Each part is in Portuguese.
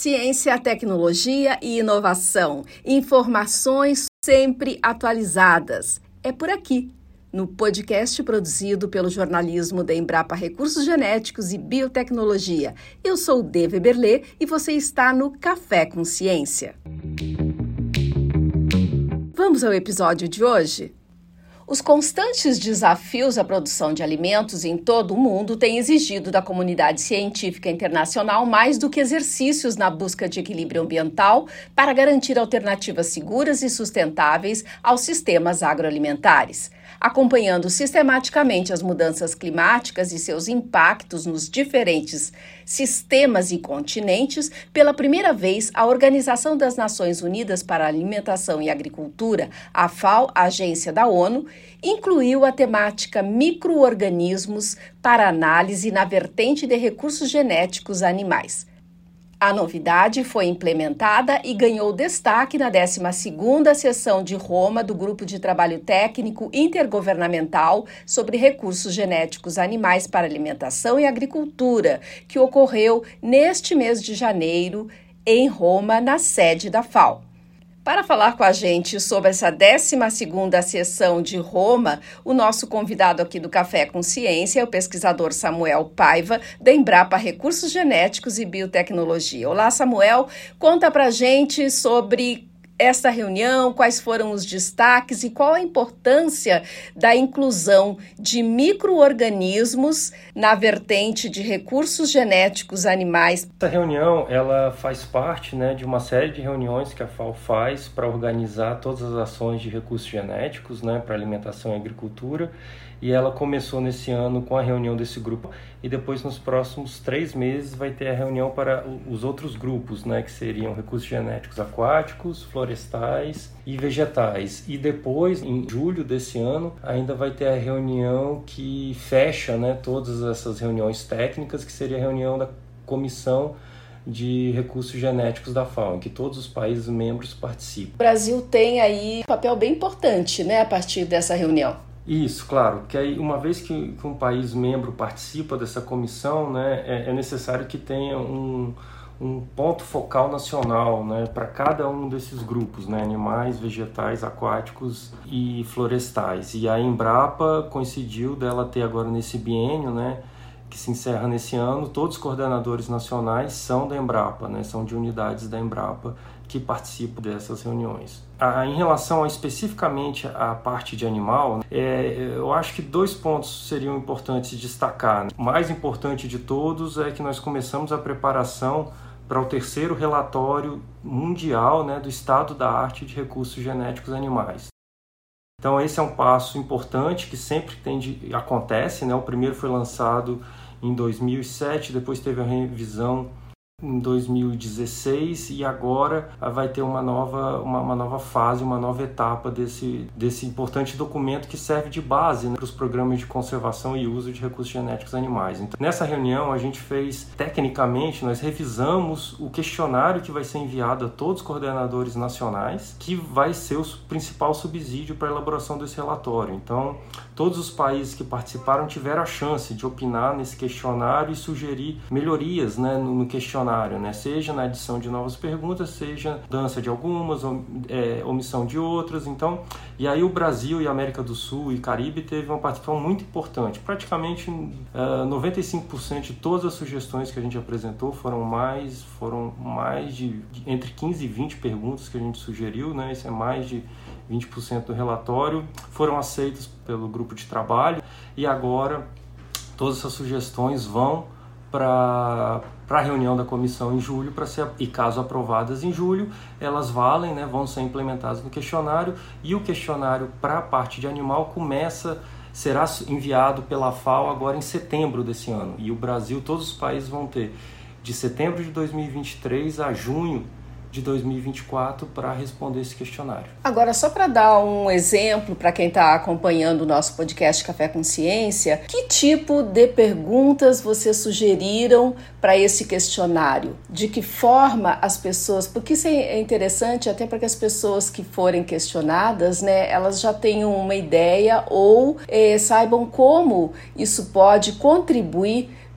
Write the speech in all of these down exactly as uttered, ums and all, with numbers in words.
Ciência, tecnologia e inovação. Informações sempre atualizadas. É por aqui, no podcast produzido pelo jornalismo da Embrapa Recursos Genéticos e Biotecnologia. Eu sou Deve Berlê e você está no Café com Ciência. Vamos ao episódio de hoje? Os constantes desafios à produção de alimentos em todo o mundo têm exigido da comunidade científica internacional mais do que exercícios na busca de equilíbrio ambiental para garantir alternativas seguras e sustentáveis aos sistemas agroalimentares. Acompanhando sistematicamente as mudanças climáticas e seus impactos nos diferentes sistemas e continentes, pela primeira vez, a Organização das Nações Unidas para a Alimentação e Agricultura, a FAO, a agência da ONU, incluiu a temática micro-organismos para análise na vertente de recursos genéticos animais. A novidade foi implementada e ganhou destaque na décima segunda sessão de Roma do Grupo de Trabalho Técnico Intergovernamental sobre Recursos Genéticos Animais para Alimentação e Agricultura, que ocorreu neste mês de janeiro em Roma, na sede da FAO. Para falar com a gente sobre essa décima segunda sessão de Roma, o nosso convidado aqui do Café com Ciência é o pesquisador Samuel Paiva, da Embrapa Recursos Genéticos e Biotecnologia. Olá, Samuel, conta pra gente sobre esta reunião, quais foram os destaques e qual a importância da inclusão de micro-organismos na vertente de recursos genéticos animais. Essa reunião ela faz parte, né, de uma série de reuniões que a FAO faz para organizar todas as ações de recursos genéticos, né, para alimentação e agricultura. E ela começou nesse ano com a reunião desse grupo e depois nos próximos três meses vai ter a reunião para os outros grupos, né, que seriam recursos genéticos aquáticos, florestais e vegetais. E depois, em julho desse ano, ainda vai ter a reunião que fecha, né, todas essas reuniões técnicas, que seria a reunião da Comissão de Recursos Genéticos da FAO, em que todos os países membros participam. O Brasil tem aí um papel bem importante, né, a partir dessa reunião. Isso, claro, que aí uma vez que, que um país membro participa dessa comissão, né, é, é necessário que tenha um, um ponto focal nacional, né, para cada um desses grupos, né, animais, vegetais, aquáticos e florestais. E a Embrapa coincidiu dela ter agora nesse biênio, né, que se encerra nesse ano, todos os coordenadores nacionais são da Embrapa, né, são de unidades da Embrapa que participam dessas reuniões. Ah, em relação a, especificamente à parte de animal, é, eu acho que dois pontos seriam importantes destacar. O mais importante de todos é que nós começamos a preparação para o terceiro relatório mundial, né, do estado da arte de recursos genéticos animais. Então esse é um passo importante que sempre tem de, acontece, né? O primeiro foi lançado em dois mil e sete, depois teve a revisão em dois mil e dezesseis e agora vai ter uma nova, uma, uma nova fase, uma nova etapa desse, desse importante documento que serve de base, né, para os programas de conservação e uso de recursos genéticos animais. Então, nessa reunião a gente fez, tecnicamente, nós revisamos o questionário que vai ser enviado a todos os coordenadores nacionais, que vai ser o principal subsídio para a elaboração desse relatório. Então, todos os países que participaram tiveram a chance de opinar nesse questionário e sugerir melhorias, né, no, no questionário. Né? Seja na adição de novas perguntas, seja mudança de algumas, é, omissão de outras. Então, e aí o Brasil e a América do Sul e Caribe teve uma participação muito importante. Praticamente uh, noventa e cinco por cento de todas as sugestões que a gente apresentou foram mais, foram mais de, de entre quinze e vinte perguntas que a gente sugeriu, né? Isso é mais de vinte por cento do relatório, foram aceitas pelo grupo de trabalho e agora todas essas sugestões vão para a reunião da comissão em julho, para ser, e caso aprovadas em julho, elas valem, né, vão ser implementadas no questionário, e o questionário para a parte de animal começa, será enviado pela FAO agora em setembro desse ano, e o Brasil, todos os países vão ter de setembro de dois mil e vinte e três a junho de dois mil e vinte e quatro para responder esse questionário. Agora, só para dar um exemplo para quem está acompanhando o nosso podcast Café com Ciência, que tipo de perguntas vocês sugeriram para esse questionário? De que forma as pessoas... Porque isso é interessante até para que as pessoas que forem questionadas, né, elas já tenham uma ideia ou eh, saibam como isso pode contribuir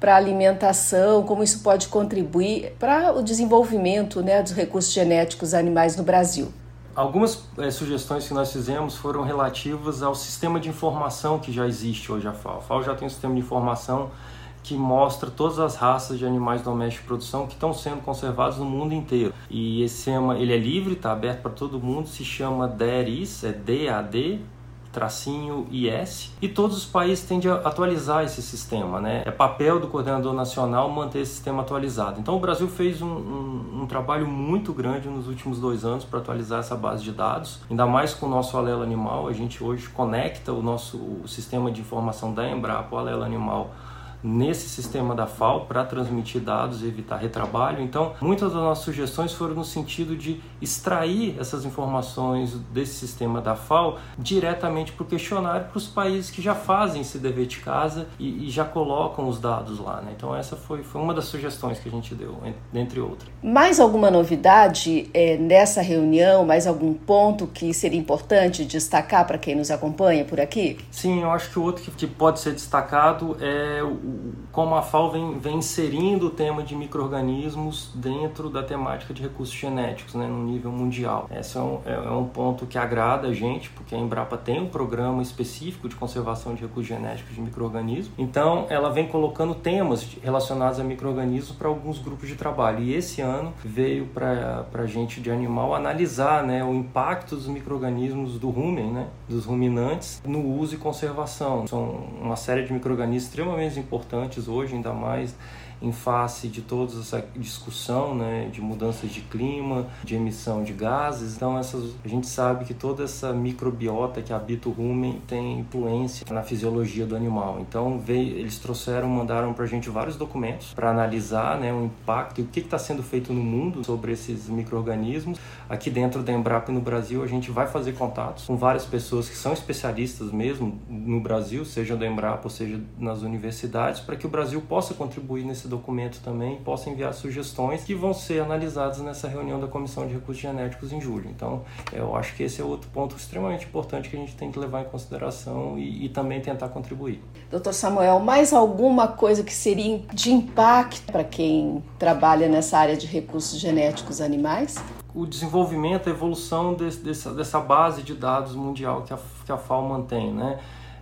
para a alimentação, como isso pode contribuir para o desenvolvimento, né, dos recursos genéticos animais no Brasil. Algumas é, sugestões que nós fizemos foram relativas ao sistema de informação que já existe hoje a F A O. A F A O já tem um sistema de informação que mostra todas as raças de animais domésticos de produção que estão sendo conservados no mundo inteiro. E esse sistema, ele é livre, está aberto para todo mundo, se chama D A D I S, é D A D tracinho I S, e todos os países têm de atualizar esse sistema, né? É papel do coordenador nacional manter esse sistema atualizado. Então o Brasil fez um, um, um trabalho muito grande nos últimos dois anos para atualizar essa base de dados, ainda mais com o nosso Alelo Animal. A gente hoje conecta o nosso o sistema de informação da Embrapa, o Alelo Animal, nesse sistema da F A O para transmitir dados e evitar retrabalho. Então, muitas das nossas sugestões foram no sentido de extrair essas informações desse sistema da F A O diretamente para o questionário para os países que já fazem esse dever de casa e, e já colocam os dados lá, né? Então, essa foi, foi uma das sugestões que a gente deu, dentre outras. Mais alguma novidade é, nessa reunião? Mais algum ponto que seria importante destacar para quem nos acompanha por aqui? Sim, eu acho que o outro que, que pode ser destacado é o como a F A O vem, vem inserindo o tema de micro-organismos dentro da temática de recursos genéticos, né, no nível mundial. Esse é um, é um ponto que agrada a gente, porque a Embrapa tem um programa específico de conservação de recursos genéticos de micro-organismos. Então, ela vem colocando temas relacionados a micro-organismos para alguns grupos de trabalho. E esse ano veio para a gente de animal analisar, né, o impacto dos micro-organismos do rumen, né, dos ruminantes, no uso e conservação. São uma série de micro-organismos extremamente importantes importantes hoje, ainda mais em face de toda essa discussão, né, de mudanças de clima, de emissão de gases. Então, essas, a gente sabe que toda essa microbiota que habita o rumen tem influência na fisiologia do animal. Então, veio, eles trouxeram, mandaram para a gente vários documentos para analisar, né, o impacto e o que está sendo feito no mundo sobre esses micro-organismos. Aqui dentro da Embrapa e no Brasil, a gente vai fazer contatos com várias pessoas que são especialistas mesmo no Brasil, seja da Embrapa ou seja nas universidades, para que o Brasil possa contribuir nesse documento também, possa enviar sugestões que vão ser analisadas nessa reunião da Comissão de Recursos Genéticos em julho. Então, eu acho que esse é outro ponto extremamente importante que a gente tem que levar em consideração e, e também tentar contribuir. doutor Samuel, mais alguma coisa que seria de impacto para quem trabalha nessa área de recursos genéticos animais? O desenvolvimento, a evolução desse, dessa, dessa base de dados mundial que a, que a F A O mantém, né?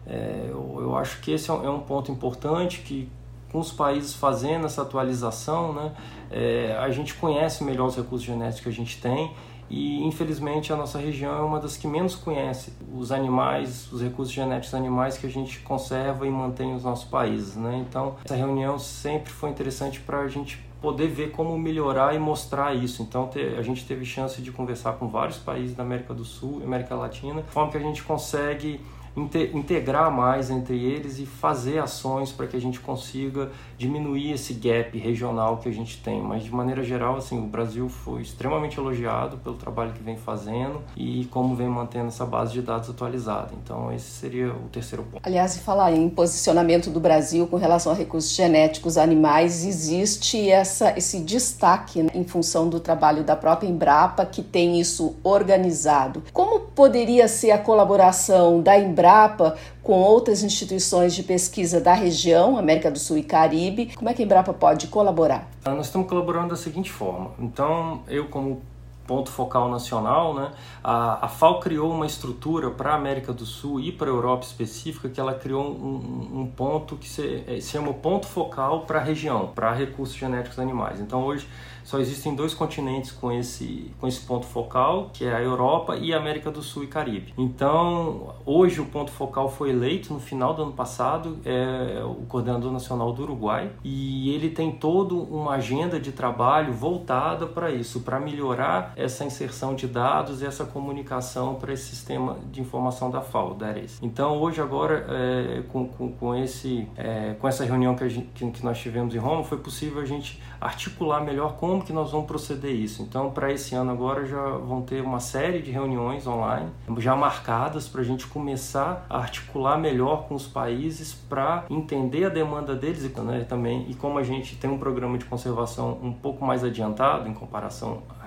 É, eu, eu acho que esse é um, é um ponto importante que, com os países fazendo essa atualização, né, é, a gente conhece melhor os recursos genéticos que a gente tem e, infelizmente, a nossa região é uma das que menos conhece os animais, os recursos genéticos animais que a gente conserva e mantém nos nossos países, né? Então, essa reunião sempre foi interessante para a gente poder ver como melhorar e mostrar isso. Então, a gente teve chance de conversar com vários países da América do Sul e América Latina, de forma que a gente consegue integrar mais entre eles e fazer ações para que a gente consiga diminuir esse gap regional que a gente tem. Mas, de maneira geral, assim, o Brasil foi extremamente elogiado pelo trabalho que vem fazendo e como vem mantendo essa base de dados atualizada. Então, esse seria o terceiro ponto. Aliás, se falar em posicionamento do Brasil com relação a recursos genéticos animais, existe essa, esse destaque, né, em função do trabalho da própria Embrapa, que tem isso organizado. Como poderia ser a colaboração da Embrapa com outras instituições de pesquisa da região, América do Sul e Caribe? Como é que a Embrapa pode colaborar? Nós estamos colaborando da seguinte forma. Então, eu como ponto focal nacional, né, a, a F A O criou uma estrutura para a América do Sul e para a Europa específica, que ela criou um, um ponto que se, se chama ponto focal para a região, para recursos genéticos animais. Então, hoje, só existem dois continentes com esse, com esse ponto focal, que é a Europa e a América do Sul e Caribe. Então, hoje o ponto focal foi eleito no final do ano passado, é o coordenador nacional do Uruguai, e ele tem toda uma agenda de trabalho voltada para isso, para melhorar essa inserção de dados e essa comunicação para esse sistema de informação da F A O, da ARES. Então, hoje, agora, é, com, com, com, esse, é, com essa reunião que, a gente, que nós tivemos em Roma, foi possível a gente articular melhor como que nós vamos proceder isso. Então, para esse ano agora já vão ter uma série de reuniões online já marcadas para a gente começar a articular melhor com os países para entender a demanda deles e, né, também, e como a gente tem um programa de conservação um pouco mais adiantado em comparação à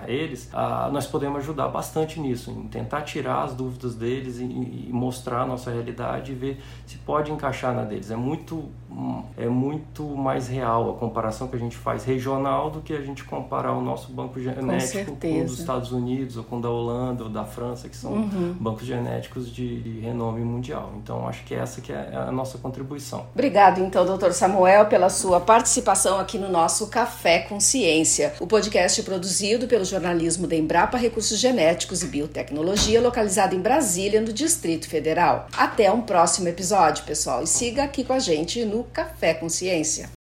a eles, ah, nós podemos ajudar bastante nisso, em tentar tirar as dúvidas deles e, e mostrar a nossa realidade e ver se pode encaixar na deles. É muito, é muito mais real a comparação que a gente faz regional do que a gente comparar o nosso banco genético com, com os Estados Unidos ou com o da Holanda ou da França, que são uhum. bancos genéticos de, de renome mundial. Então, acho que essa que é a nossa contribuição. Obrigado, então, doutor Samuel, pela sua participação aqui no nosso Café com Ciência, o podcast produzido pelo jornalismo da Embrapa Recursos Genéticos e Biotecnologia, localizado em Brasília, no Distrito Federal. Até um próximo episódio, pessoal, e siga aqui com a gente no Café com Ciência.